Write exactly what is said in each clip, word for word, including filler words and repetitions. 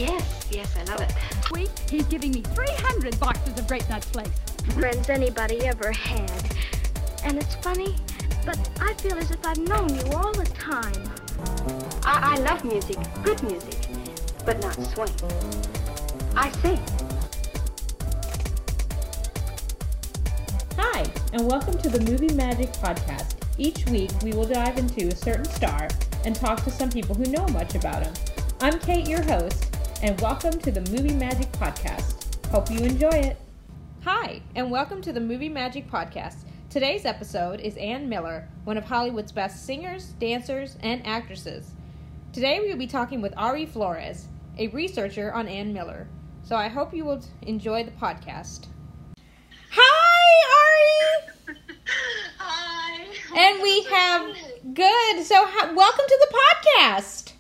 Yes, yes, I love it. Week, he's giving me three hundred boxes of Grape Nuts Flakes. Friends anybody ever had. And it's funny, but I feel as if I've known you all the time. I, I love music, good music, but not swing. I sing. Hi, and welcome to the Movie Magic Podcast. Each week, we will dive into a certain star and talk to some people who know much about him. I'm Kate, your host, and welcome to the Movie Magic Podcast. Hope you enjoy it. Hi, and welcome to the Movie Magic Podcast. Today's episode is Ann Miller, one of Hollywood's best singers, dancers, and actresses. Today we will be talking with Ari Flores, a researcher on Ann Miller. So I hope you will enjoy the podcast. Hi, Ari! Hi! And we have, good, so ha- welcome to the podcast!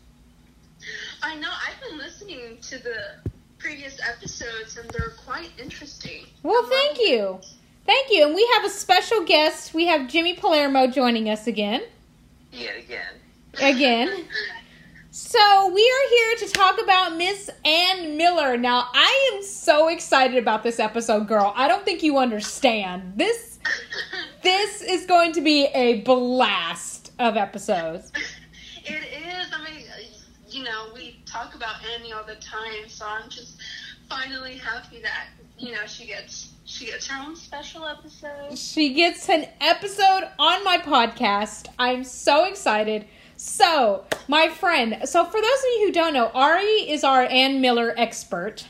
I know, I've been listening to the previous episodes and they're quite interesting. Well, thank you. Thank you. And we have a special guest. We have Jimmy Palermo joining us again. Yet again. Again. So we are here to talk about Miss Ann Miller. Now, I am so excited about this episode, girl. I don't think you understand. This, this is going to be a blast of episodes. It is. I mean, you know, we talk about Annie all the time, so I'm just finally happy that, you know, she gets she gets her own special episode. She gets an episode on my podcast. I'm so excited. So, my friend, so for those of you who don't know, Ari is our Ann Miller expert.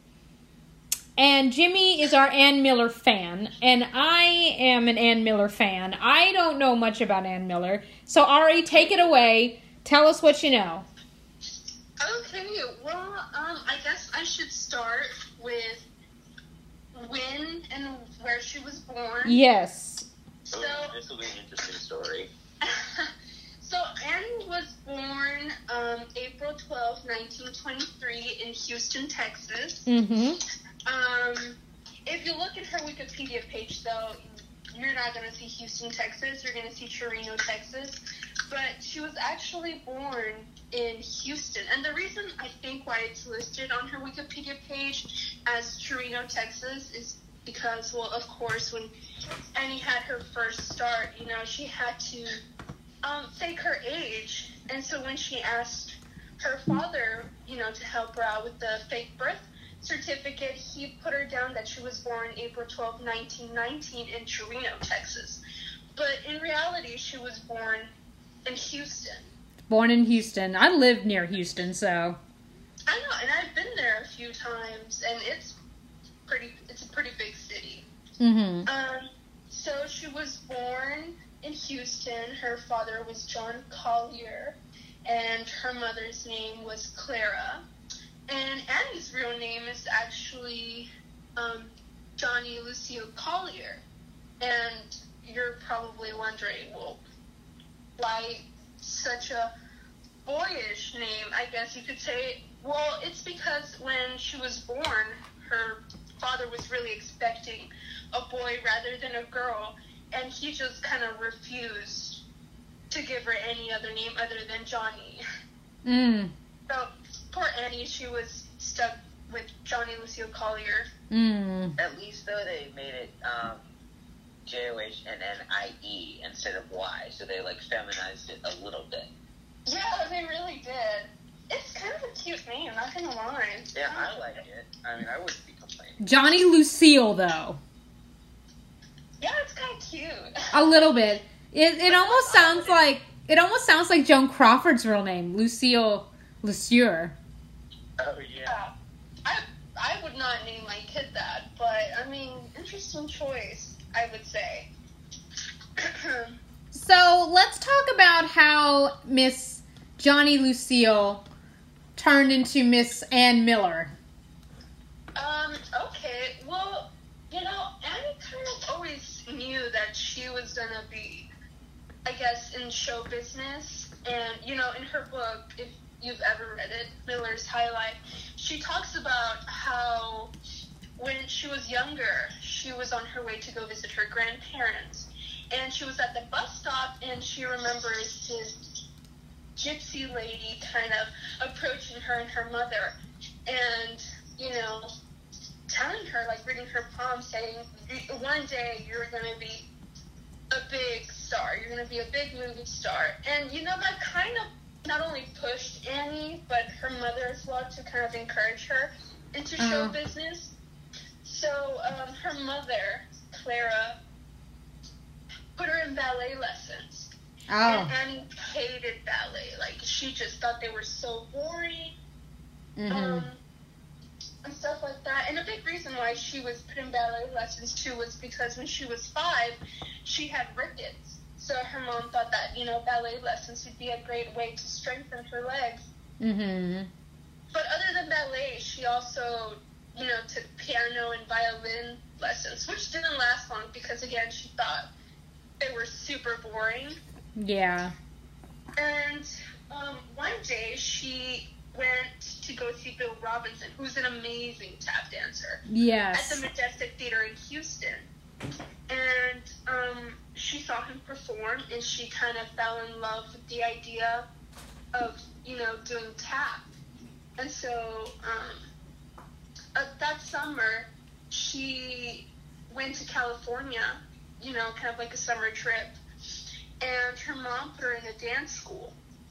And Jimmy is our Ann Miller fan. And I am an Ann Miller fan. I don't know much about Ann Miller. So, Ari, take it away. Tell us what you know. Okay, well, um, I guess I should start with when and where she was born. Yes. So, oh, this will be an interesting story. So Ann was born um, April twelfth, nineteen twenty-three in Houston, Texas. Mm-hmm. Um, if you look at her Wikipedia page, though, you're not going to see Houston, Texas. You're going to see Chirino, Texas. But she was actually born in Houston. And the reason I think why it's listed on her Wikipedia page as Chirino, Texas is because, well, of course, when Annie had her first start, you know, she had to um, fake her age. And so when she asked her father, you know, to help her out with the fake birth certificate, he put her down that she was born April twelfth, nineteen nineteen in Chirino, Texas. But in reality, she was born in Houston. Born in Houston. I lived near Houston, so. I know, and I've been there a few times, and it's pretty. It's a pretty big city. Mm-hmm. Um, so she was born in Houston. Her father was John Collier, and her mother's name was Clara. And Annie's real name is actually um, Johnny Lucille Collier. And you're probably wondering, well, why such a boyish name, I guess you could say. Well, it's because when she was born, her father was really expecting a boy rather than a girl, and he just kind of refused to give her any other name other than Johnny. Mm. So, poor Annie, she was stuck with Johnny Lucille Collier. Mm. At least, though, they made it um, J O H N N I E instead of Y, so they, like, feminized it a little bit. Yeah, they really did. It's kind of a cute name, not gonna lie. Yeah, I like it. I mean, I wouldn't be complaining. Johnny Lucille, though. Yeah, it's kind of cute. A little bit. It it almost sounds like it almost sounds like Joan Crawford's real name, Lucille Lucier. Oh, yeah. Yeah. I I would not name my kid that, but I mean, interesting choice, I would say. So let's talk about how Miss Johnny Lucille turned into Miss Ann Miller. Um, okay, well, you know, Annie kind of always knew that she was gonna be, I guess, in show business. And, you know, in her book, if you've ever read it, Miller's High Life, she talks about how when she was younger, she was on her way to go visit her grandparents. And she was at the bus stop, and she remembers this gypsy lady kind of approaching her and her mother. and, you know, telling her, like, reading her palm, saying, one day you're going to be a big star. You're going to be a big movie star. And, you know, that kind of not only pushed Annie, but her mother as well, to kind of encourage her into uh-huh. show business. So um, her mother, Clara, put her in ballet lessons. Oh. And Annie hated ballet. Like, she just thought they were so boring. Mm-hmm. Um, and stuff like that. And a big reason why she was put in ballet lessons, too, was because when she was five, she had rickets. So her mom thought that, you know, ballet lessons would be a great way to strengthen her legs. Mm-hmm. But other than ballet, she also, you know, took piano and violin lessons, which didn't last long because, again, she thought they were super boring. Yeah. And um, one day she went to go see Bill Robinson, who's an amazing tap dancer. Yes. At the Majestic Theater in Houston. And um, she saw him perform, and she kind of fell in love with the idea of, you know, doing tap. And so um, uh, that summer, she went to California, you know, kind of like a summer trip. And her mom put her in a dance school.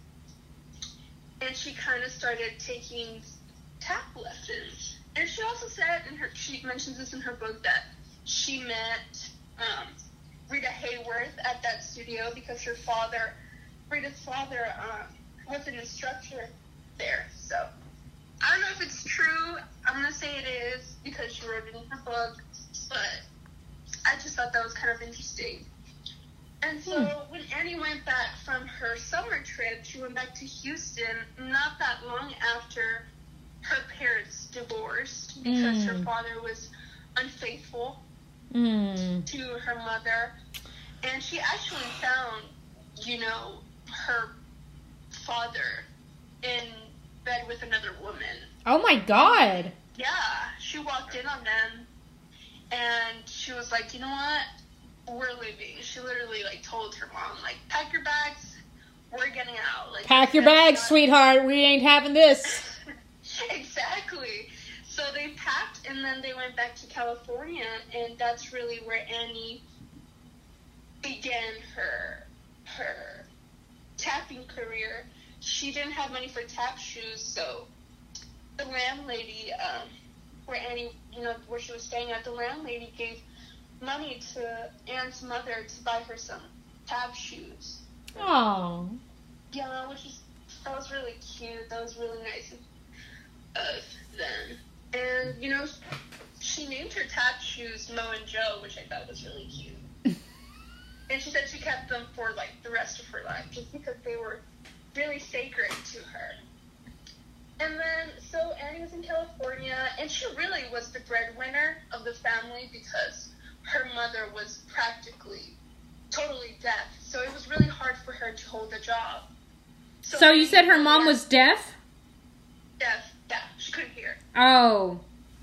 And she kind of started taking tap lessons. And she also said, in her, she mentions this in her book, that she met um, Rita Hayworth at that studio because her father, Rita's father, um, was an instructor there. So I don't know if it's true. I'm going to say it is because she wrote it in her book. But I just thought that was kind of interesting. And so hmm. when Annie went back from her summer trip, she went back to Houston not that long after her parents divorced because mm. her father was unfaithful mm. to her mother. And she actually found, you know, her father in bed with another woman. Oh, my God. Yeah. She walked in on them, and she was like, you know what? We're leaving. She literally, like, told her mom, like, pack your bags, we're getting out. Like, pack your bags, not- sweetheart, we ain't having this. Exactly. So they packed, and then they went back to California, and that's really where Annie began her, her tapping career. She didn't have money for tap shoes, so the landlady, um, where Annie, you know, where she was staying at, the landlady gave money to Anne's mother to buy her some tap shoes. Oh. Yeah, which is, that was really cute. That was really nice of, of them. And, you know, she named her tap shoes Mo and Joe, which I thought was really cute. And she said she kept them for, like, the rest of her life, just because they were really sacred to her. And then, so Annie was in California, and she really was the breadwinner of the family because her mother was practically totally deaf, so it was really hard for her to hold a job. So, so you said her mom was deaf? Deaf, yeah. She couldn't hear. Oh.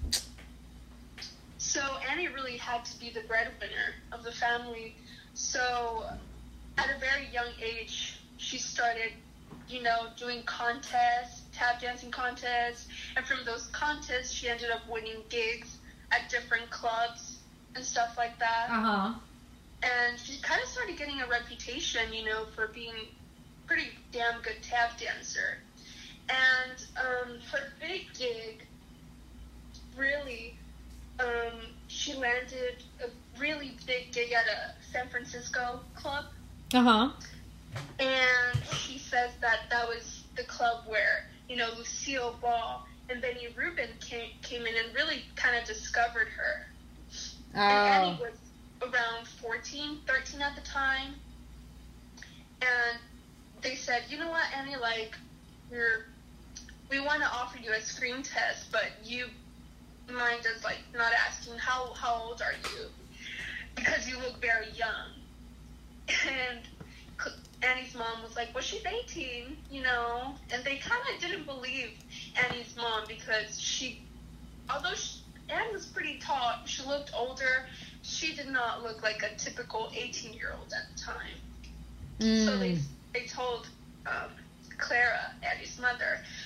So Annie really had to be the breadwinner of the family. So at a very young age, she started, you know, doing contests, tap dancing contests, and from those contests, she ended up winning gigs at different clubs and stuff like that. Uh-huh. And she kind of started getting a reputation, you know, for being a pretty damn good tap dancer. And um, her big gig, really, um, she landed a really big gig at a San Francisco club. Uh-huh. And she says that that was the club where, you know, Lucille Ball and Benny Rubin came, came in and really kind of discovered her. Oh. And Annie was around fourteen, thirteen at the time. And they said, you know what, Annie, like, we're, we want to offer you a screen test, but you mind us, like, not asking, how, how old are you? Because you look very young. And Annie's mom was like, well, she's eighteen, you know? And they kind of didn't believe Annie's mom because she, although she, Anne was pretty tall, she looked older. She did not look like a typical eighteen-year-old at the time. Mm. So they they told um, Clara, Annie's mother,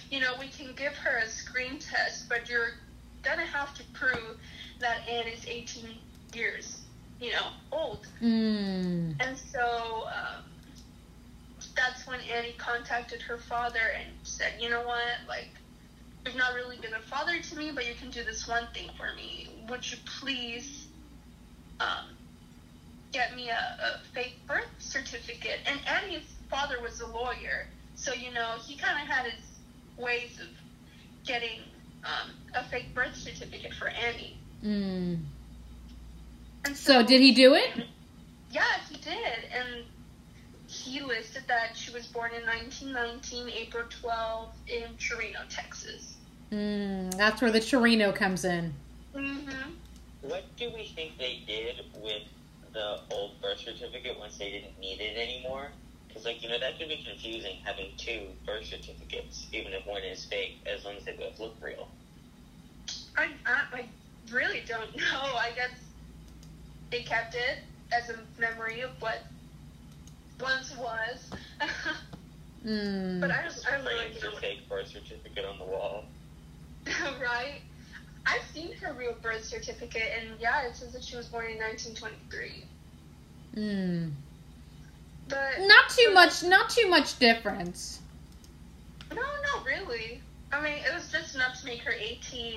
you know, we can give her a screen test, but you're gonna have to prove that Anne is eighteen years, you know, old. Mm. And so um, that's when Annie contacted her father and said, you know what, like, you've not really been a father to me, but you can do this one thing for me. Would you please um, get me a, a fake birth certificate? And Annie's father was a lawyer, so, you know, he kind of had his ways of getting um, a fake birth certificate for Annie. Mm. And So did he do it? Yeah, he did. And he listed that she was born in nineteen nineteen, April twelfth, in Chirino, Texas. Mm, that's where the Chirino comes in. Mm-hmm. What do we think they did with the old birth certificate once they didn't need it anymore? Because, like, you know, that could be confusing, having two birth certificates, even if one is fake, as long as they both look real. I, I, I really don't know. I guess they kept it as a memory of what once was. Mm. But I just, I really Frames don't a fake birth certificate on the wall. Right? I've seen her real birth certificate, and yeah, it says that she was born in nineteen twenty-three. Mm. But Not too much, not too much difference. No, not really. I mean, it was just enough to make her eighteen.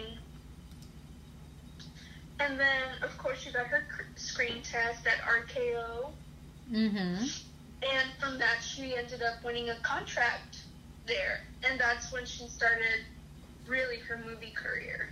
And then, of course, she got her cr- screen test at R K O. Mm-hmm. And from that, she ended up winning a contract there. And that's when she started really her movie career.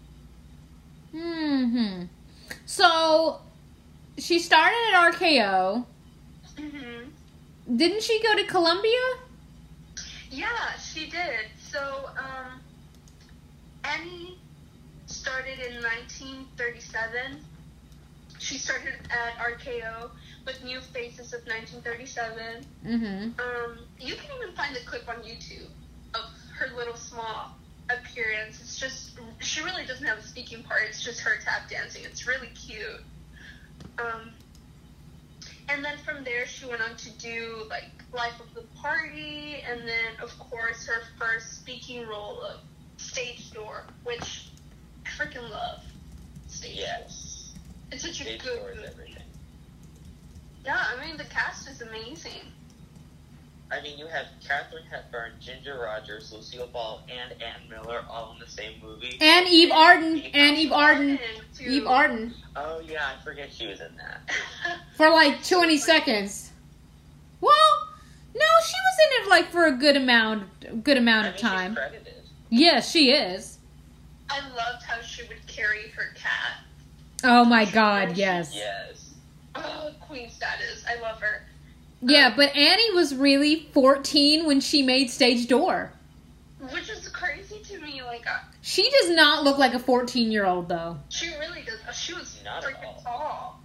Mm-hmm. So, she started at R K O. Mm-hmm. Didn't she go to Columbia? Yeah, she did. So, um, Annie started in nineteen thirty-seven. She started at R K O with New Faces of nineteen thirty-seven. Mm-hmm. Um, you can even find the clip on YouTube of her little small appearance. It's just, she really doesn't have a speaking part. It's just her tap dancing. It's really cute. Um, and then from there, she went on to do, like, Life of the Party, and then, of course, her first speaking role of Stage Door, which I freaking love. Stage Yes. Door. It's such a Stage good Door is movie. everything. Yeah, I mean, the cast is amazing. I mean, you have Katharine Hepburn, Ginger Rogers, Lucille Ball, and Ann Miller all in the same movie. And Eve Arden. Eve And Eve Arden. too. Eve Arden. Oh, yeah, I forget she was in that. For like twenty seconds. Well, no, she was in it like for a good amount, good amount I of mean, time. she's credited. Yes, she is. I loved how she would carry her cat. Oh my God, yes. Yes. Oh, queen status. I love her. Yeah, but Annie was really fourteen when she made Stage Door. Which is crazy to me. Like, uh, She does not look like a fourteen-year-old, though. she really does. Uh, she was Not at freaking tall.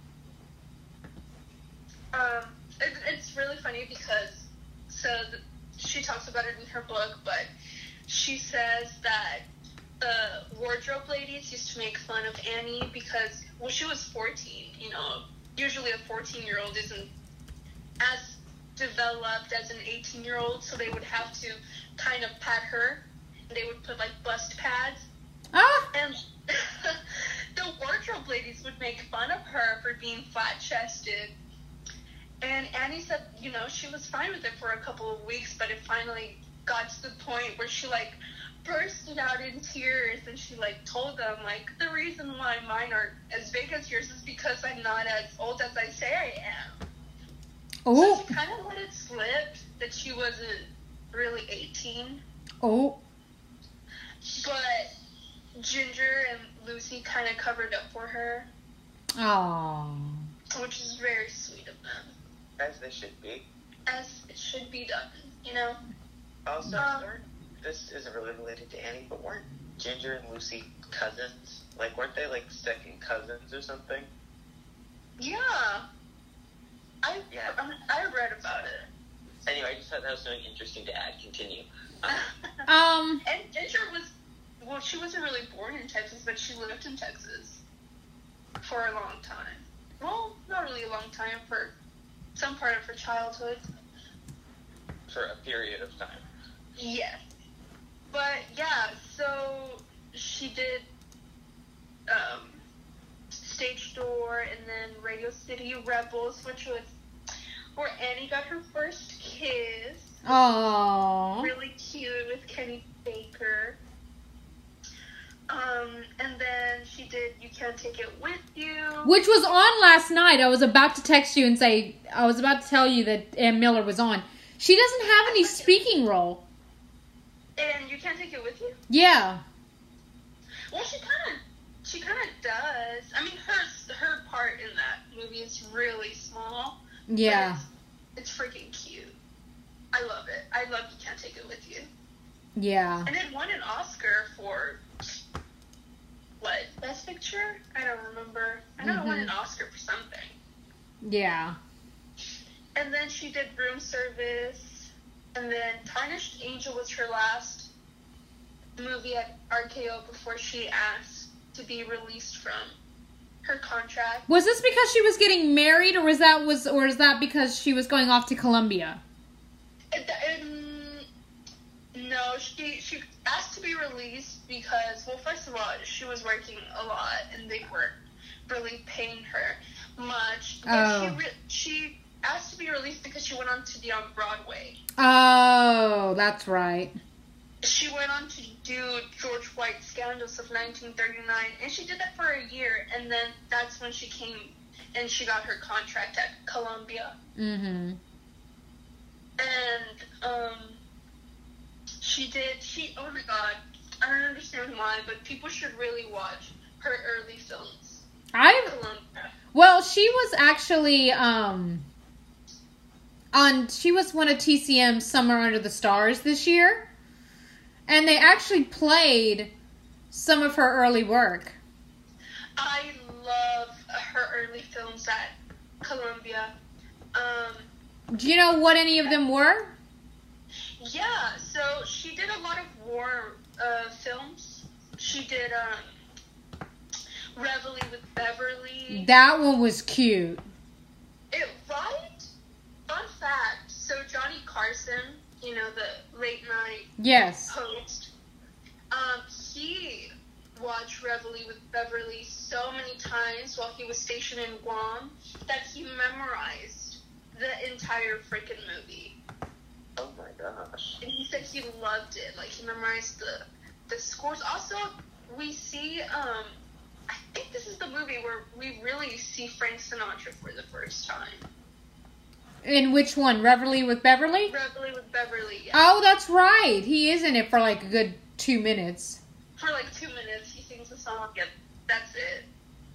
Um, it, it's really funny because, so the, she talks about it in her book, but she says that the wardrobe ladies used to make fun of Annie because, well, she was fourteen, you know. Usually a fourteen-year-old isn't as developed as an eighteen-year-old, so they would have to kind of pat her. They would put, like, bust pads. Ah! And the wardrobe ladies would make fun of her for being flat-chested. And Annie said, you know, she was fine with it for a couple of weeks, but it finally got to the point where she, like, bursted out in tears, and she, like, told them, like, the reason why mine aren't as big as yours is because I'm not as old as I say I am. Oh. So she kind of let it slip that she wasn't really eighteen. Oh. But Ginger and Lucy kind of covered up for her, Aww. which is very sweet of them, As they should be. as it should be done, you know? Also, Um, weren't- this isn't really related to Annie, but weren't Ginger and Lucy cousins? Like, weren't they, like, second cousins or something? Yeah. I, Yeah. I, I read about it. Anyway, I just thought that was something interesting to add. Continue. Um. And Ginger was, well, she wasn't really born in Texas, but she lived in Texas for a long time. Well, not really a long time, for some part of her childhood. For a period of time. Yes. but yeah, so she did um, Stage Door and then Radio City Rebels, which was where Annie got her first kiss. Aww. Really cute with Kenny Baker. Um, and then she did You Can't Take It With You. Which was on last night. I was about to text you and say, I was about to tell you that Ann Miller was on. She doesn't have any speaking role. And You Can't Take It With You? Yeah. Well, she kind of, she kind of does. I mean, her, her part in that movie is really small. Yeah. It's, it's freaking cute. I love it. I love You Can't Take It With You. Yeah. And it won an Oscar for, what, Best Picture? I don't remember. I know Mm-hmm. it won an Oscar for something. Yeah. And then she did Room Service. And then Tarnished Angel was her last movie at R K O before she asked to be released from her contract. Was this because she was getting married, or was that was, or is that because she was going off to Colombia? It, um, no, she she asked to be released because, well, first of all, she was working a lot and they weren't really paying her much. But Oh. she re- she asked to be released because she went on to be on Broadway. Oh, that's right. She went on to do George White's Scandals of nineteen thirty-nine, and she did that for a year, and then that's when she came and she got her contract at Columbia. Mm-hmm. And, um, she did, she, oh my god, I don't understand why, but people should really watch her early films. I Columbia. well, she was actually um on. She was one of T C M's Summer Under the Stars this year, and they actually played some of her early work. I love her early films at Columbia. Um, Do you know what any of them were? yeah, so she did a lot of war uh, films. She did um, Reveille with Beverly. That one was cute. It, right? Fun fact, so Johnny Carson, you know, the late night Yes. host, um, he watched Reveille with Beverly so many times while he was stationed in Guam that he memorized the entire freaking movie. Oh my gosh. And he said he loved it. Like, he memorized the the scores. Also, we see, um, I think this is the movie where we really see Frank Sinatra for the first time. In which one? Reveille with Beverly? Reveille with Beverly, yeah. Oh, that's right. He is in it for like a good two minutes. For like two minutes, he sings a song. Yep, that's it.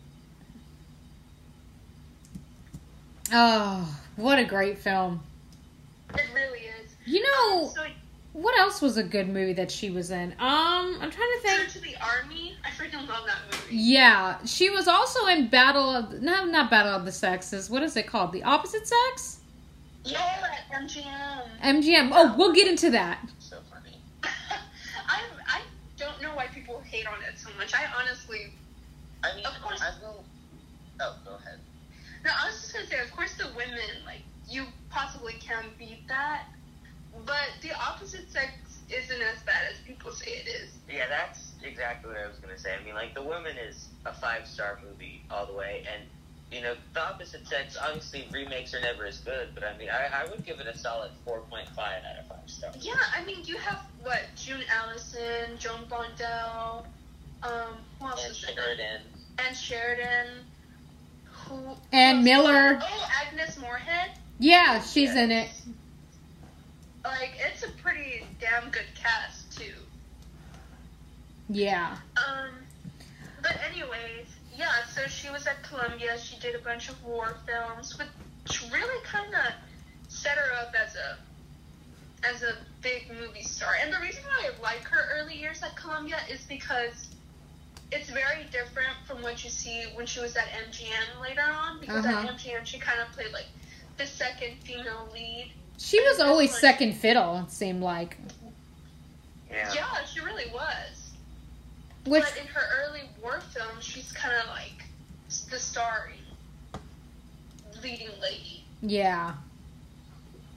Oh, what a great film. It really is. You know, Um, so, what else was a good movie that she was in? Um, I'm trying to True think. to the Army, I freaking love that movie. Yeah, she was also in Battle of... No, not Battle of the Sexes. What is it called? The Opposite Sex? Yeah, at M G M. M G M. Oh, we'll get into that. So funny. I I don't know why people hate on it so much. I honestly, I mean, Of course. I will. Oh, go ahead. no, I was just gonna say, of course, the women, like, you possibly can beat that, but the Opposite Sex isn't as bad as people say it is. Yeah, that's exactly what I was gonna say. I mean, like, The Woman is a five-star movie all the way, and, you know, The Opposite Sex, obviously, remakes are never as good, but I mean, I, I would give it a solid four point five out of five stars. Yeah, I mean, you have, what, June Allison, Joan Blondell, um, who else And is in it? Sheridan. And Sheridan, who... And who else is in Miller. it? Oh, Agnes Moorehead. Yeah, she's in it. Like, it's a pretty damn good cast, too. Yeah. Um, but anyways, yeah, so she was at Columbia. She did a bunch of war films, which really kind of set her up as a as a big movie star. And the reason why I like her early years at Columbia is because it's very different from what you see when she was at M G M later on. Because Uh-huh. at M G M, she kind of played, like, the second female lead. She was always second fiddle, it seemed like. Yeah. Yeah, she really was. Which, But in her early war films, she's kind of like the starring leading lady. yeah.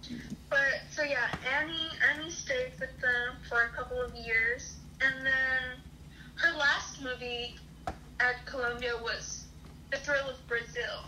But, so yeah, Annie, Annie stayed with them for a couple of years. And then her last movie at Columbia was The Thrill of Brazil.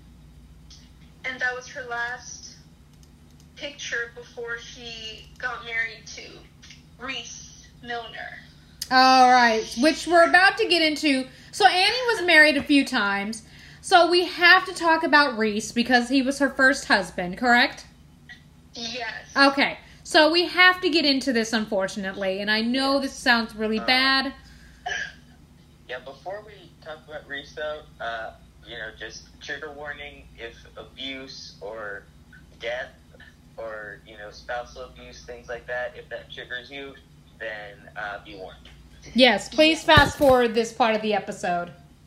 And that was her last picture before she got married to Rhys Milner. All right, which we're about to get into. So Annie was married a few times. So we have to talk about Rhys because he was her first husband, correct? Yes. Okay, so we have to get into this, unfortunately. And I know this sounds really Uh, bad. Yeah, before we talk about Rhys, though, uh, you know, just trigger warning, if abuse or death or, you know, spousal abuse, things like that, if that triggers you, then uh, be warned. Yes, please fast forward this part of the episode.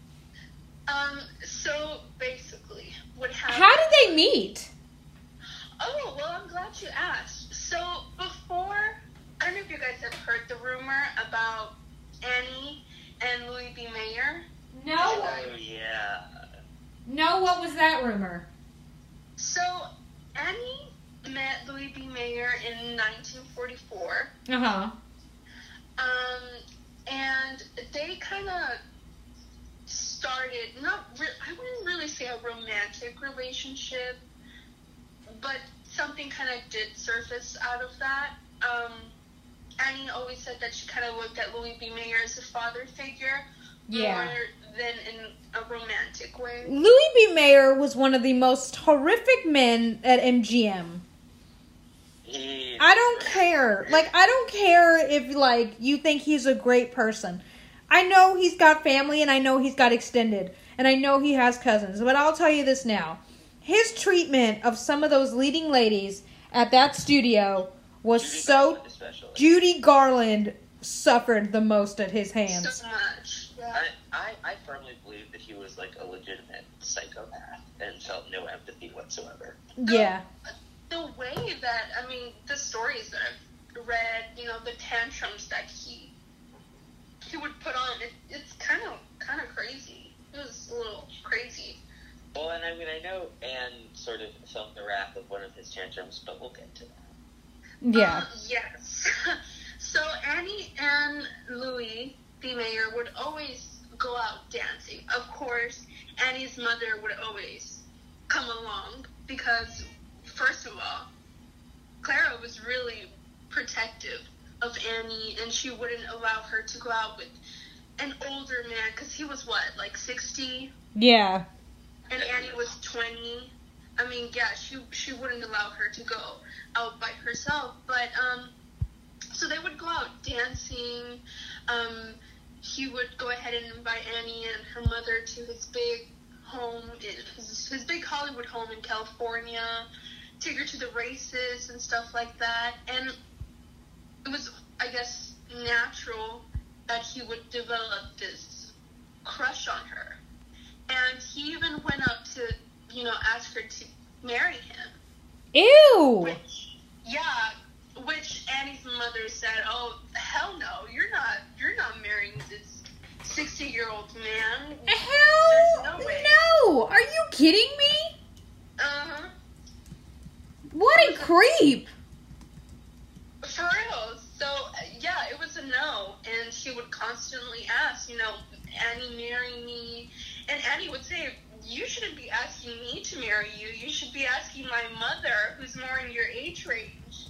Um, so basically, what happened... How did they meet? Oh, well, I'm glad you asked. So, before... I don't know if you guys have heard the rumor about Annie and Louis B. Mayer. No. Oh, yeah. No, what was that rumor? So, Annie met Louis B. Mayer in nineteen forty-four. Uh-huh. Um, and they kind of started, not re- I wouldn't really say a romantic relationship, but something kind of did surface out of that. Um, Annie always said that she kind of looked at Louis B. Mayer as a father figure, Yeah. more than in a romantic way. Louis B. Mayer was one of the most horrific men at M G M. He, I don't care. Like, I don't care if, like, you think he's a great person. I know he's got family, and I know he's got extended, and I know he has cousins, but I'll tell you this now. His treatment of some of those leading ladies at that studio was Judy so... Garland especially. Judy Garland suffered the most at his hands. So much. Yeah. I, I, I firmly believe that he was like a legitimate psychopath and felt no empathy whatsoever. Yeah. The way that, I mean, the stories that I've read, you know, the tantrums that he he would put on, it, it's kind of kind of crazy. It was a little crazy. Well, and I mean, I know Anne sort of felt the wrath of one of his tantrums, but we'll get to that. Yeah. Uh, yes. So Annie and Louis B. Mayer would always go out dancing. Of course, Annie's mother would always come along because, first of all, Clara was really protective of Annie, and she wouldn't allow her to go out with an older man because he was, what, like sixty? Yeah. And Annie was twenty. I mean, yeah, she she wouldn't allow her to go out by herself. But, um, so they would go out dancing. Um, he would go ahead and invite Annie and her mother to his big home, his, his big Hollywood home in California, take her to the races and stuff like that. And it was, I guess, natural that he would develop this crush on her. And he even went up to, you know, ask her to marry him. Ew. Which, yeah, which Annie's mother said, "Oh, hell no, you're not, you're not marrying this sixty-year-old man. Hell There's no way." no. Are you kidding me? Uh-huh. What a creep. For real. So, uh, yeah, it was a no. And she would constantly ask, you know, "Annie, marry me." And Annie would say, "You shouldn't be asking me to marry you. You should be asking my mother, who's more in your age range."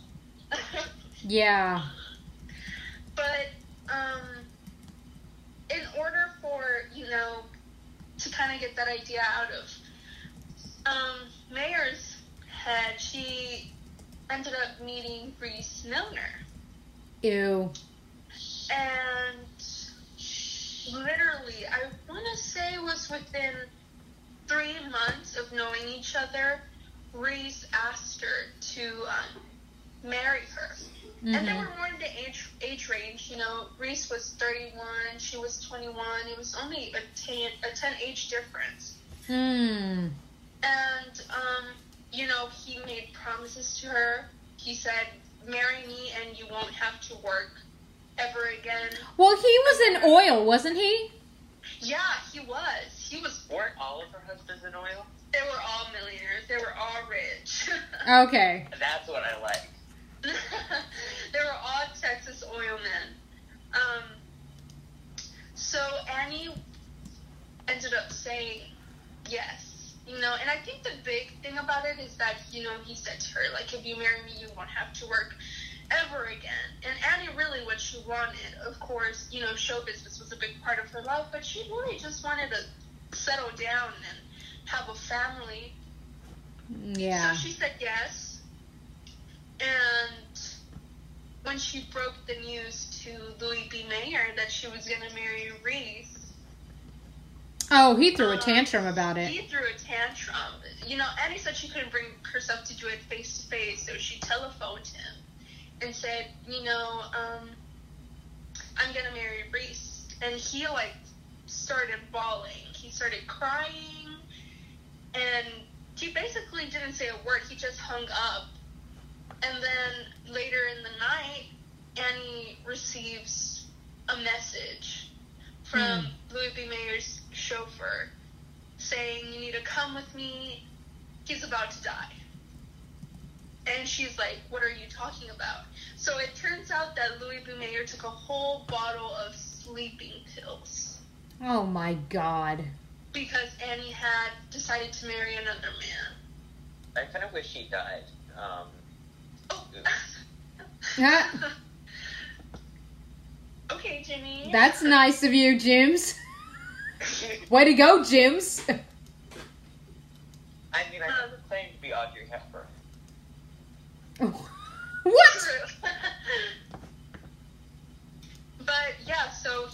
Yeah. But, um, in order for, you know, to kind of get that idea out of um, Mayer's head, she ended up meeting Rhys Milner. Ew. And literally, I want to say it was within three months of knowing each other, Rhys asked her to um, marry her. Mm-hmm. And they were more in the age age range. You know, Rhys was thirty-one, she was twenty-one. It was only a ten, a ten age difference. Hmm. And, um, you know, he made promises to her. He said, "Marry me and you won't have to work ever again." Well, he was in oil, wasn't he? Yeah, he was. He was. Weren't all of her husbands in oil? They were all millionaires. They were all rich. Okay. That's what I like. They were all Texas oil men. Um, so Annie ended up saying yes, you know, and I think the big thing about it is that, you know, he said to her, like, if you marry me, you won't have to work ever again. And Annie really what she wanted, of course, you know, show business was a big part of her life, but she really just wanted to settle down and have a family. Yeah. So she said yes. And when she broke the news to Louis B. Mayer that she was going to marry Reese, Oh, he threw a um, tantrum about it. he threw a tantrum. You know, Annie said she couldn't bring herself to do it face to face, so she telephoned him and said, you know, um, I'm going to marry Reese. And he, like, started bawling. He started crying, and he basically didn't say a word. He just hung up. And then later in the night, Annie receives a message from Hmm. Louis B. Mayer's chauffeur saying, you need to come with me. He's about to die. And she's like, what are you talking about? So it turns out that Louis B. Mayer took a whole bottle of sleeping pills Oh my God. because Annie had decided to marry another man. I kind of wish he died. Um, Oh. Yeah. Okay, Jimmy. That's nice of you, Jims. Way to go, Jims. I mean, I never claimed to be Audrey Hepburn. What? True. But yeah, so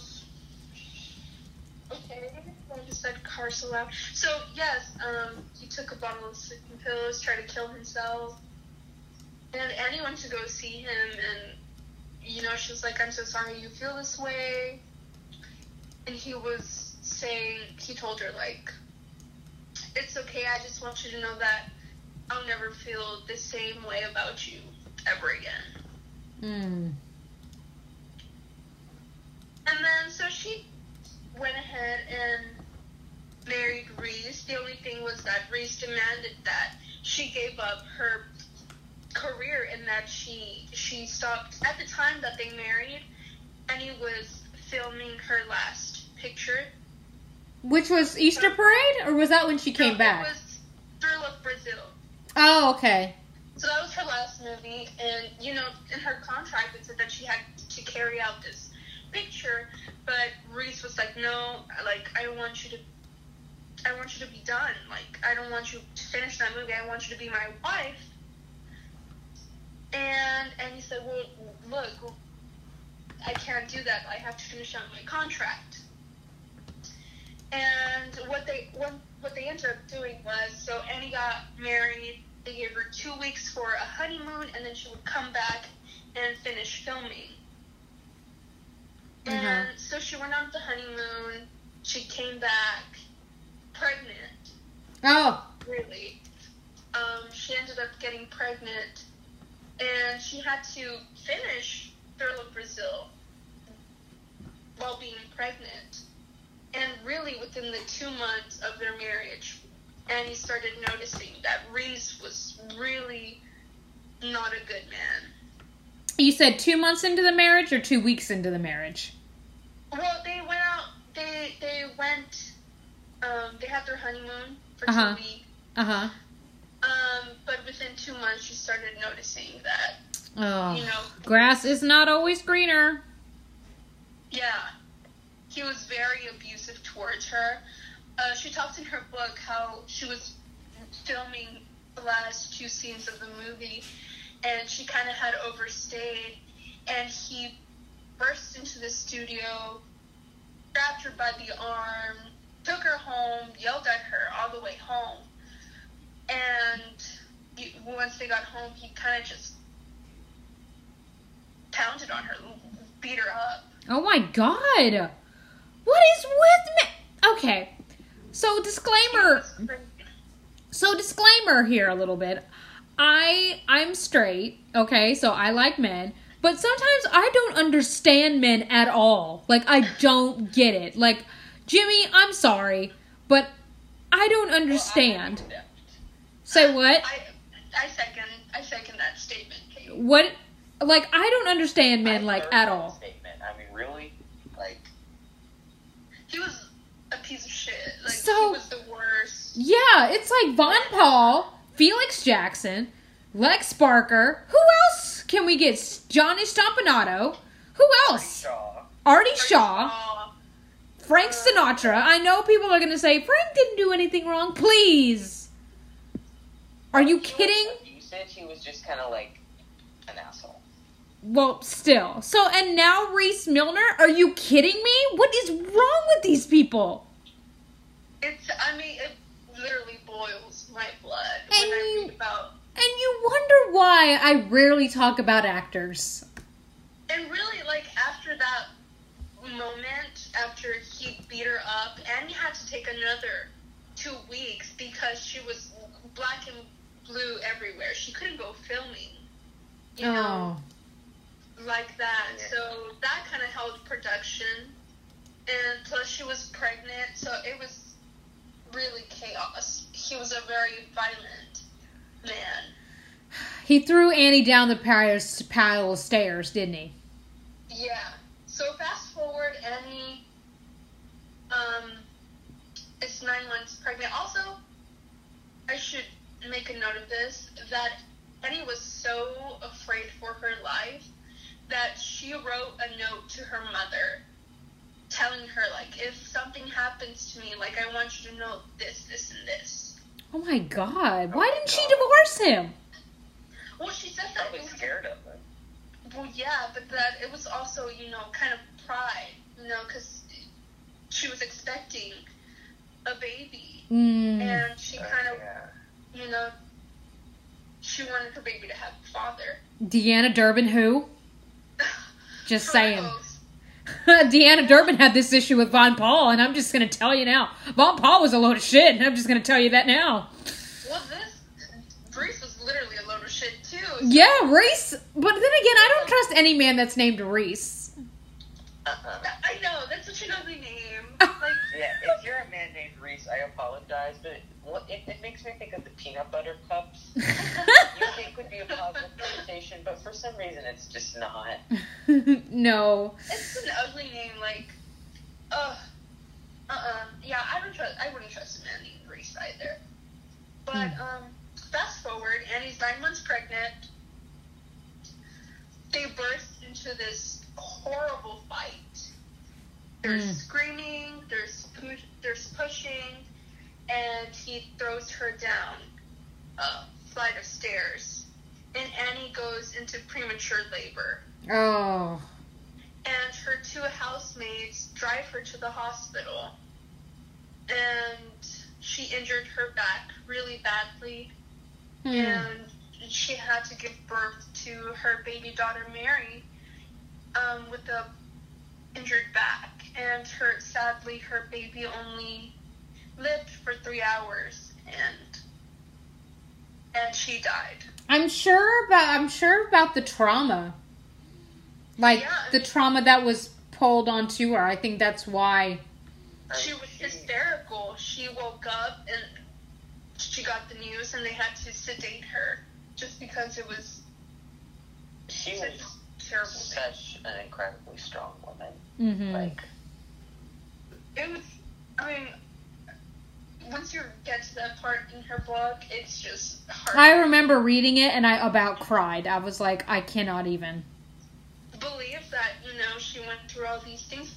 okay, I just said Carcel out. So yes, um, he took a bottle of sleeping pills, tried to kill himself, and Annie went to go see him, and you know she was like, "I'm so sorry you feel this way," and he was saying, he told her like, "It's okay. I just want you to know that I'll never feel the same way about you ever again." Hmm. And then, so she went ahead and married Reese. The only thing was that Reese demanded that she gave up her career and that she she stopped. At the time that they married, Annie was filming her last picture. Which was Easter Parade, or was that when she came No, back? It was Thrill of Brazil. Oh, okay. So that was her last movie, and, you know, in her contract it said that she had to carry out this picture, but Reese was like, no, like, I don't want you to, I want you to be done. Like, I don't want you to finish that movie. I want you to be my wife. And, and he said, well, look, I can't do that. I have to finish out my contract. And what they, what, what they ended up doing was, so Annie got married. They gave her two weeks for a honeymoon, and then she would come back and finish filming. Uh-huh. And so she went on the honeymoon. She came back pregnant. Oh. Really. Um, she ended up getting pregnant, and she had to finish Thrill of Brazil while being pregnant. And really, within the two months of their marriage, Annie started noticing that Reese was really not a good man. You said two months into the marriage or two weeks into the marriage? Well, they went out, they they went, um, they had their honeymoon for Uh-huh. two weeks. Uh-huh. Um, but within two months, she started noticing that, Oh. you know, Grass is not always greener. yeah, he was very abusive towards her. Uh, she talks in her book how she was filming the last two scenes of the movie, and she kind of had overstayed, and he burst into the studio, grabbed her by the arm, took her home, yelled at her all the way home, and he, once they got home, he kind of just pounded on her, beat her up. Oh my God. What is with me? Okay. So disclaimer. So disclaimer here a little bit. I I'm straight, okay? So I like men, but sometimes I don't understand men at all. Like I don't get it. Like Jimmy, I'm sorry, but I don't understand. Well, I Say what? I, I second, I second that statement, Kate. What? Like, I don't understand men, I like, third at that all. Statement. I mean, really? Like, He was a piece of shit. Like, So- he was the worst. Yeah, it's like Von Paul, Felix Jackson, Lex Barker. Who else can we get? Johnny Stompanato. Who else? Shaw. Artie Shaw. Shaw. Frank Sinatra. I know people are going to say, Frank didn't do anything wrong. Please. Are you kidding? You said he was just kind of like an asshole. Well, still. So, and now Reese Milner? Are you kidding me? What is wrong with these people? It's, I mean, it literally boils my blood And when I you- read about. And you wonder why I rarely talk about actors. And really, like, after that moment, after he beat her up, Annie had to take another two weeks because she was black and blue everywhere. She couldn't go filming, you know, like that. Yeah. So that kind of held production. And plus she was pregnant, so it was really chaos. He was a very violent man. He threw Annie down the pile pile of stairs, didn't he? Yeah. So fast forward, Annie um, is nine months pregnant. Also, I should make a note of this, that Annie was so afraid for her life that she wrote a note to her mother telling her, like, if something happens to me, like, I want you to know this, this, and this. Oh my god. Why my didn't she God. divorce him? Well, she said that Probably it was, scared of him. well, yeah, but that it was also, you know, kind of pride, you know, because she was expecting a baby, Mm. and she Uh, kind of, yeah. you know, she wanted her baby to have a father. Deanna Durbin who? Just saying. Gross. Deanna Durbin had this issue with Von Paul, and I'm just going to tell you now. Von Paul was a load of shit, and I'm just going to tell you that now. Well, this, Reese was literally a load of shit, too. So- Yeah, Reese. But then again, I don't trust any man that's named Reese. Uh-uh. I know, that's such an ugly name. Like, Yeah, if you're a man named Reese, I apologize, but what, it, it makes me think of the peanut butter cups. You think would be a positive connotation, but for some reason it's just not. No. it's an ugly name, like, ugh. Uh-uh. Yeah, I don't trust, I wouldn't trust a man named Reese either. But, Hmm. um, fast forward, Annie's nine months pregnant. They burst into this horrible fight. There's Mm. screaming, there's pu- there's pushing, and he throws her down a flight of stairs. And Annie goes into premature labor. Oh. And her two housemates drive her to the hospital. And she injured her back really badly. Hmm. And she had to give birth to her baby daughter Mary um, with a injured back. And her sadly her baby only lived for three hours and and she died. I'm sure about I'm sure about the trauma. Like Yeah, I the mean- trauma that was pulled onto her. I think that's why. She was hysterical. She woke up and she got the news and they had to sedate her just because it was She such was a terrible thing. such an incredibly strong woman. Mm-hmm. Like, It was, I mean, once you get to that part in her book, it's just hard. I remember reading it and I about cried. I was like, I cannot even. believe that, you know, she went through all these things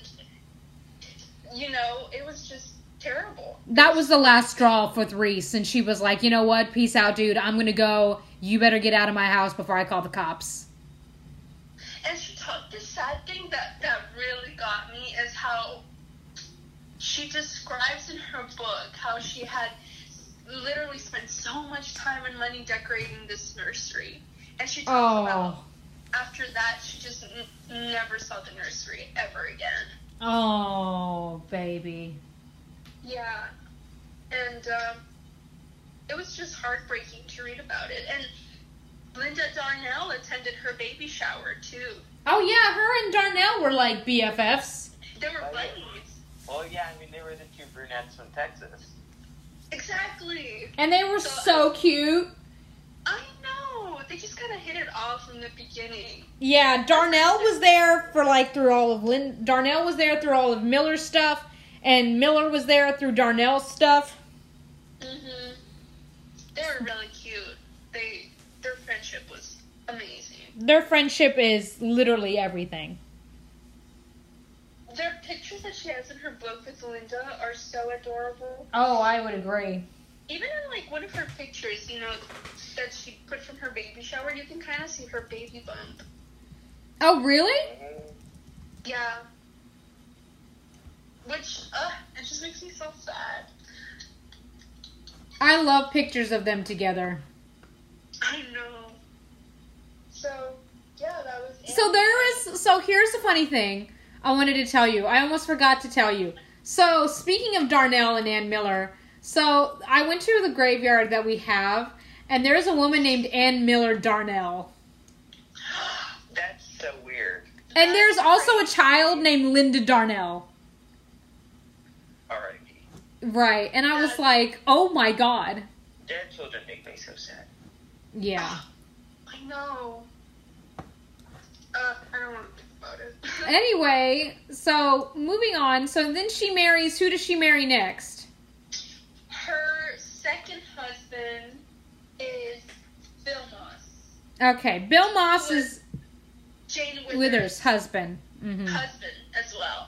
and, you know, it was just terrible. That was the last straw with Reese, and she was like, you know what? Peace out, dude. I'm gonna go. You better get out of my house before I call the cops. And she talked, the sad thing that, that really got me is how she describes in her book how she had literally spent so much time and money decorating this nursery. And she talks about Oh. after that, she just n- never saw the nursery ever again. Oh, baby. Yeah. And um, it was just heartbreaking to read about it. And Linda Darnell attended her baby shower, too. Oh, yeah, her and Darnell were like B F Fs. They were Oh, yeah. buddies. well, yeah, I mean, they were the two brunettes from Texas. Exactly. And they were so, so cute. I know. They just kind of hit it off from the beginning. Yeah, Darnell was there for like through all of Lynn. Darnell was there through all of Miller's stuff, and Miller was there through Darnell's stuff. Mhm. They were really cute. They their friendship was amazing. Their friendship is literally everything. Their pictures that she has in her book with Linda are so adorable. Oh, I would agree. Even in like one of her pictures, you know, that she put from her baby shower, you can kind of see her baby bump. Oh, really? Yeah. Which, uh, it just makes me so sad. I love pictures of them together. I know. So, yeah, that was it. So there is, so here's the funny thing I wanted to tell you. I almost forgot to tell you. So, speaking of Darnell and Ann Miller, so I went to the graveyard that we have, and there's a woman named Ann Miller Darnell. That's so weird. And there's also a child named Linda Darnell. R I P. Right, and I was like, oh my god. Dead children make me so sad. Yeah. I know. Uh, I don't want to think about it. Anyway, so moving on. So then she marries, who does she marry next? Her second husband is Bill Moss. Okay, Bill Moss is Jane Withers' Withers' husband. Mm-hmm. husband as well.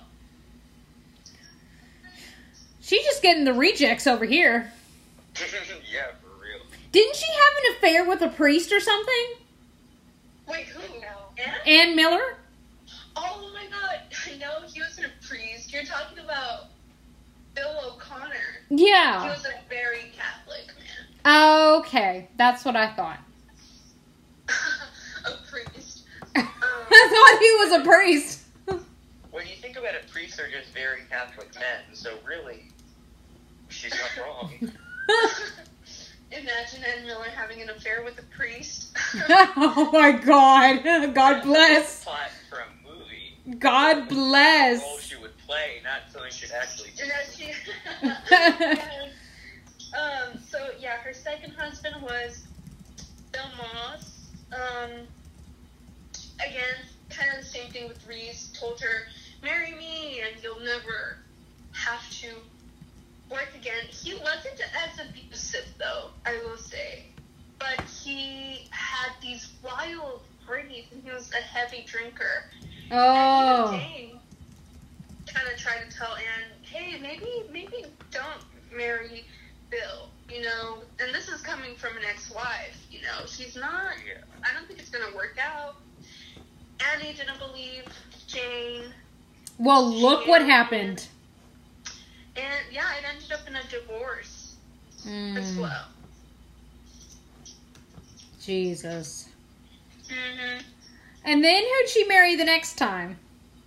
She's just getting the rejects over here. Yeah, for real. Didn't she have an affair with a priest or something? Wait, who? Anna? Ann Miller? Oh my god, I know he wasn't a priest. You're talking about Bill O'Connor. He Yeah. was a very Catholic man. Okay, that's what I thought. A priest. I Um, thought he was a priest. When you think about it, priests are just very Catholic men, so really, she's not wrong. Imagine Ann Miller having an affair with a priest. Oh my god. God bless. Plot for a movie. God A role bless. she would play, not something she'd actually do. And that she, um, so yeah, her second husband was Bill Moss. Um, again, kind of the same thing with Reese. Told her, marry me and you'll never have to work again. He wasn't as abusive though, I will say. But he had these wild parties and he was a heavy drinker. Oh. And Jane kind of tried to tell Anne, hey, maybe maybe don't marry Bill, you know, and this is coming from an ex-wife, you know, he's not, Yeah. I don't think it's going to work out. Annie didn't believe Jane, Well, look what happened. and yeah, it ended up in a divorce as Mm, well. Jesus. Mm-hmm. And then who'd she marry the next time?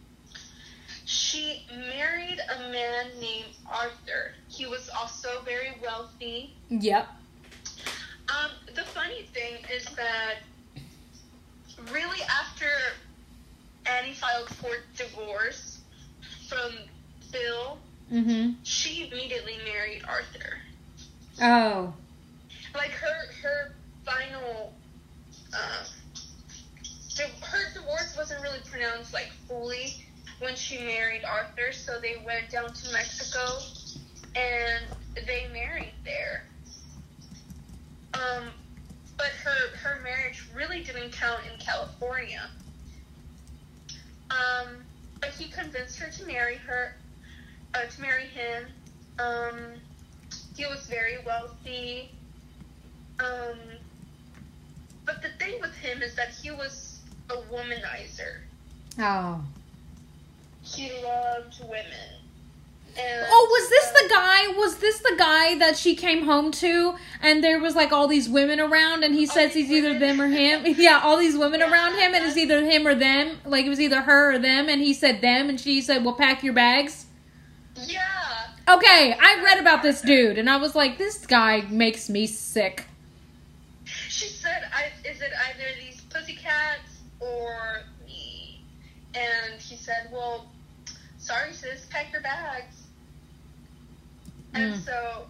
She married a man named Arthur. He was also very wealthy. Yep. Um, the funny thing is that really after Annie filed for divorce from Bill, Mm-hmm. she immediately married Arthur. Oh. Like her her final uh, di- her divorce wasn't really pronounced like fully when she married Arthur, so they went down to Mexico and they married there. Um, but her her marriage really didn't count in California. Um, but he convinced her to marry her, uh, to marry him. Um, he was very wealthy. Um, but the thing with him is that he was a womanizer. Oh. He loved women. And, Oh, was this uh, the guy? Was this the guy that she came home to, and there was like all these women around, and he says these he's either women? them or him? Yeah, all these women Yeah, around him, and it's either him or them. Like it was either her or them, and he said them, and she said, "Well, pack your bags." Yeah. Okay, I read about this dude, and I was like, this guy makes me sick. She said, I, is it either these pussycats or me? And he said, well, sorry sis, pack your bags. And Mm. so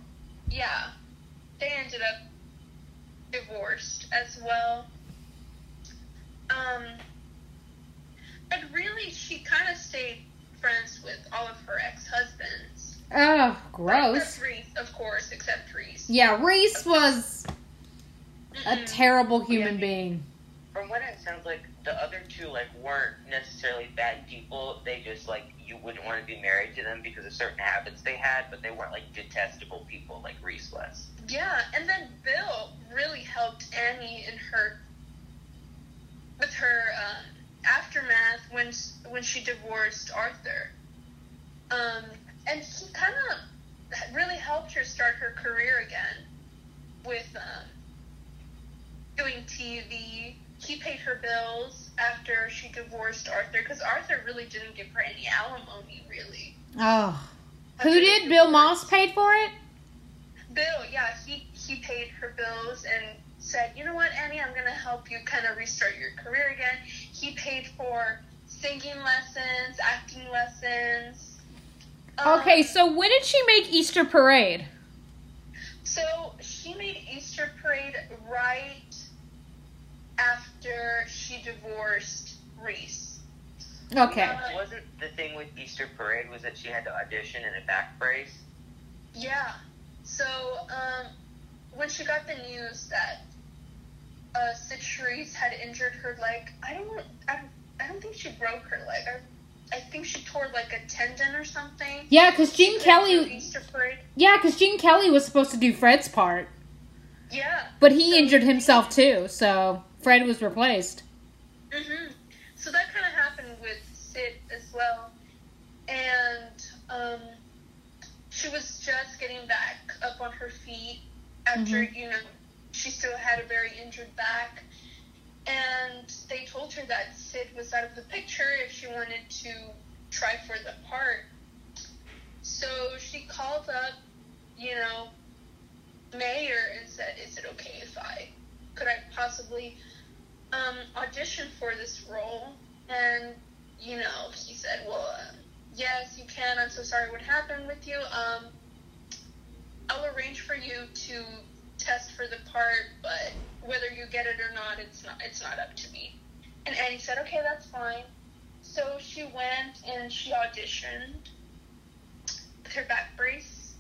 yeah, they ended up divorced as well. Um, but really, she kind of stayed friends with all of her ex-husbands. Oh, gross. Except Reese, of course, except Reese. Yeah, Reese was a Mm-mm. terrible human Yeah. being. From what it sounds like, the other two, like, weren't necessarily bad people. They just, like, you wouldn't want to be married to them because of certain habits they had, but they weren't, like, detestable people like Reese was. Yeah, and then Bill really helped Annie in her, with her um, aftermath when when she divorced Arthur. Um, and he kind of really helped her start her career again with um, doing T V. He paid her bills after she divorced Arthur, because Arthur really didn't give her any alimony, really. Oh. Who After did? they Bill divorced. Moss paid for it? Bill, yeah, he, he paid her bills and said, you know what, Annie, I'm going to help you kind of restart your career again. He paid for singing lessons, acting lessons. Um, Okay, so when did she make Easter Parade? So she made Easter Parade right after she divorced Reese. Okay. Uh, Wasn't the thing with Easter Parade was that she had to audition in a back brace? Yeah. So, um, when she got the news that uh, Sid Charisse had injured her leg, I don't, I, I don't think she broke her leg. I, I think she tore like a tendon or something. Yeah, because Gene She couldn't do Kelly. Easter Parade. Yeah, because Gene Kelly was supposed to do Fred's part, Yeah. but he So- injured himself too, so Fred was replaced. Mhm. So that kind of happened with Sid as well, and um, she was just getting back up on her feet after Mhm. you know she still had a very injured back, and they told her that Sid was out of the picture if she wanted to try for the part. So she called up, you know, Mayer and said, "Is it okay if I could I possibly um, audition for this role?" And you know, he said, "Well, um, yes, you can. I'm so sorry what happened with you. Um, I'll arrange for you to test for the part, but whether you get it or not, it's not. It's not up to me." And Annie said, "Okay, that's fine." So she went and she auditioned with her back brace,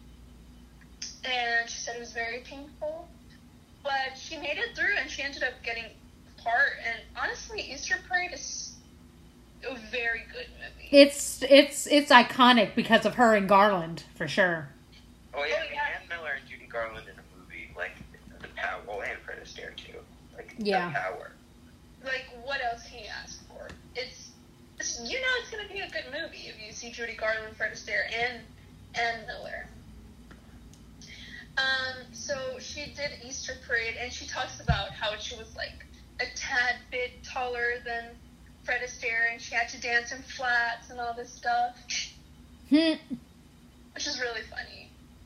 and she said it was very painful, but she made it through, and she ended up getting the part. And honestly, Easter Parade is a very good movie. It's it's it's iconic because of her and Garland, for sure. Oh, yeah, Oh, I mean, yeah. Ann Miller and Judy Garland in a movie, like, the power, well, and Fred Astaire, too. Like, Yeah. the power. Like, what else can you ask for? It's, it's you know it's going to be a good movie if you see Judy Garland, Fred Astaire, and Ann Miller. Um, so she did Easter Parade, and she talks about how she was, like, a tad bit taller than Fred Astaire, and she had to dance in flats and all this stuff, Hmm. which is really funny.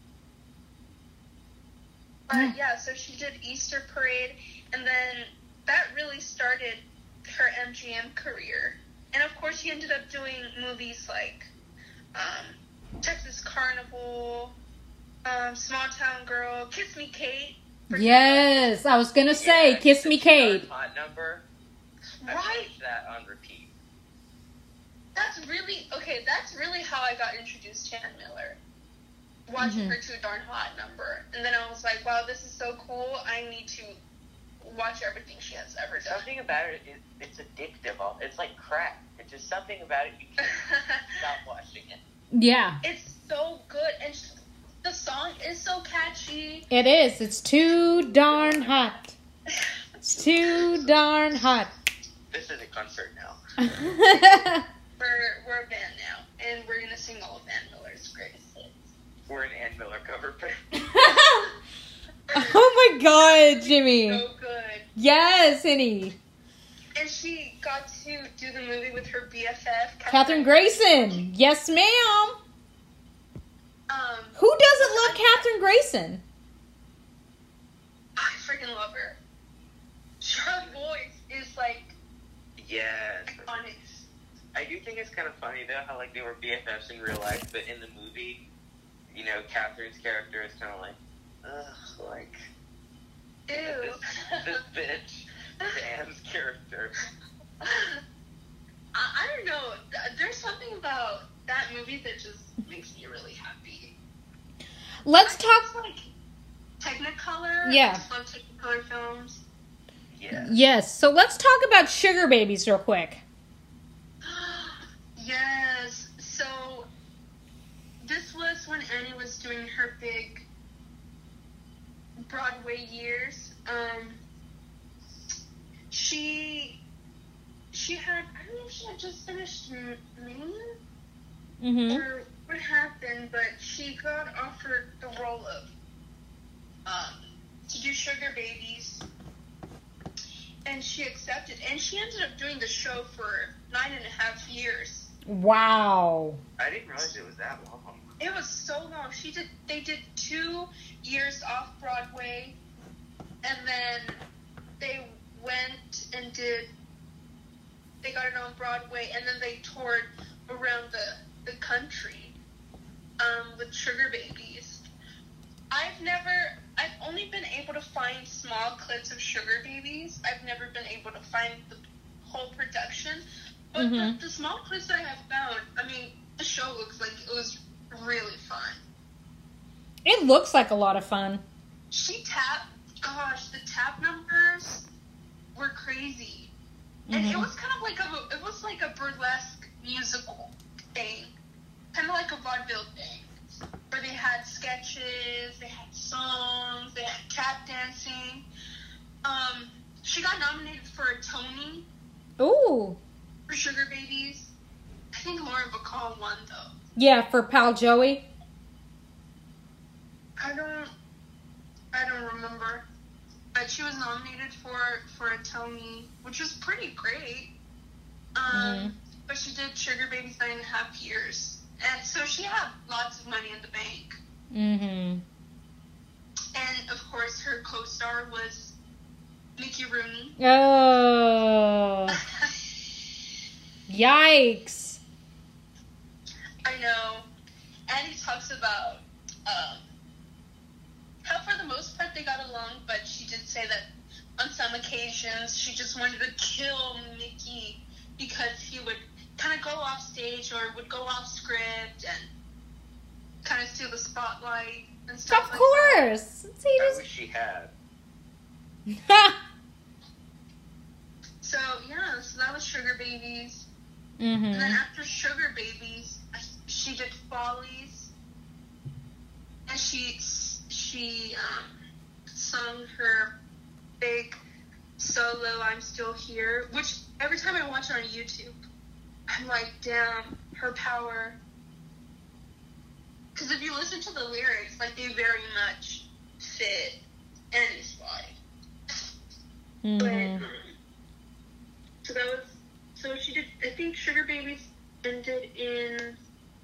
But yeah, so she did Easter Parade, and then that really started her M G M career. And of course, she ended up doing movies like um, Texas Carnival, um, Small Town Girl, Kiss Me Kate. Yes, I was gonna say, Yeah, Kiss the Me Two Kate. Darn Hot number. I Right? watched that on repeat. That's really, okay, that's really how I got introduced to Ann Miller. Watching Mhm. her Too Darn Hot number. And then I was like, wow, this is so cool. I need to watch everything she has ever done. Something about it, is, it's addictive. All It's like crack. It's just something about it, you can't stop watching it. Yeah, It's so good, and sh- the song is so catchy. it is. It's too darn hot. It's too darn hot. This is a concert now. We're, we're a band now, and we're gonna sing all of Ann Miller's greatest hits. We're an Ann Miller cover band. Oh my God, Jimmy. So good. Yes, Henny. And she got to do the movie with her B F F, Catherine Grayson. Yes, ma'am. Um, Who doesn't love Catherine Grayson? I freaking love her. Her voice is like Yes. iconic. I do think it's kind of funny, though, how, like, they were B F Fs in real life, but in the movie, you know, Catherine's character is kind of like, ugh, like, Ew. this, this bitch, Dan's character. I, I don't know. There's something about that movie that just makes me really happy. Let's I talk. Like Technicolor. Yeah. I just love Technicolor films. Yeah. Yes. So let's talk about Sugar Babies real quick. Yes. So this was when Annie was doing her big Broadway years. Um, she she had I don't know if she had just finished M- Maine Mm-hmm. or what happened, but she got offered the role of um, to do Sugar Babies, and she accepted. And she ended up doing the show for nine and a half years. Wow. I didn't realize it was that long. It was so long. She did. They did two years off Broadway, and then they went and did. They got it on Broadway, and then they toured around the the country um, with Sugar Babies. I've never. I've only been able to find small clips of Sugar Babies. I've never been able to find the whole production. But Mhm. the, the small clips that I have found, I mean, the show looks like it was really fun. It looks like a lot of fun. She tapped, gosh, the tap numbers were crazy. And it Mhm. was kind of like a, it was like a burlesque musical thing. Kind of like a vaudeville thing. Where they had sketches, they had songs, they had tap dancing. Um, she got nominated for a Tony Ooh. for Sugar Babies. I think Lauren Bacall won, though. Yeah, for Pal Joey. I don't, I don't remember. But she was nominated for, for a Tony, which was pretty great. Um, Mhm. But she did Sugar Babies nine and a half years. And so she had lots of money in the bank. Mm-hmm. And, of course, her co-star was Mickey Rooney. Oh. Yikes. I know. And he talks about um, how for the most part they got along, but she did say that on some occasions she just wanted to kill Mickey because he would kind of go off stage or would go off script and kind of steal the spotlight and stuff Of like course. See, I just... wish she had. that. So, yeah, so that was Sugar Babies. And then mm-hmm. after Sugar Babies, she did Follies, and she she um, sung her big solo "I'm Still Here," which every time I watch it on YouTube, I'm like, damn, her power. Because if you listen to the lyrics, like they very much fit Annie's vibe. Mm-hmm. But um, so that was. So she did, I think Sugar Babies ended in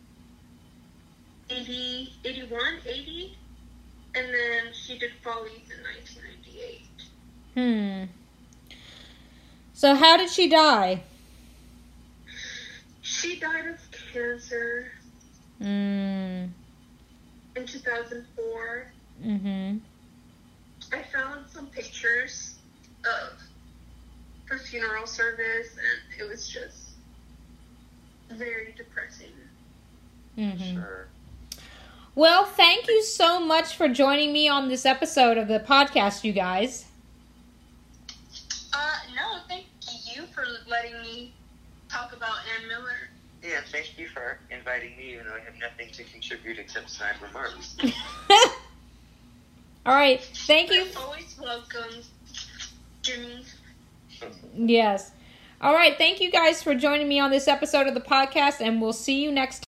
eighty, eighty-one, eighty, and then she did Follies in nineteen ninety-eight. Hmm. So how did she die? She died of cancer Mm. in two thousand four. Mm-hmm. I found some pictures of her funeral service, and it was just very depressing. Mm-hmm. Sure. Well, thank you so much for joining me on this episode of the podcast, you guys. Uh, no, thank you for letting me talk about Ann Miller. Yeah, thank you for inviting me, even though I have nothing to contribute except snide remarks. All right. Thank you. You're always welcome, Jimmy. Yes. All right. Thank you guys for joining me on this episode of the podcast, and we'll see you next time.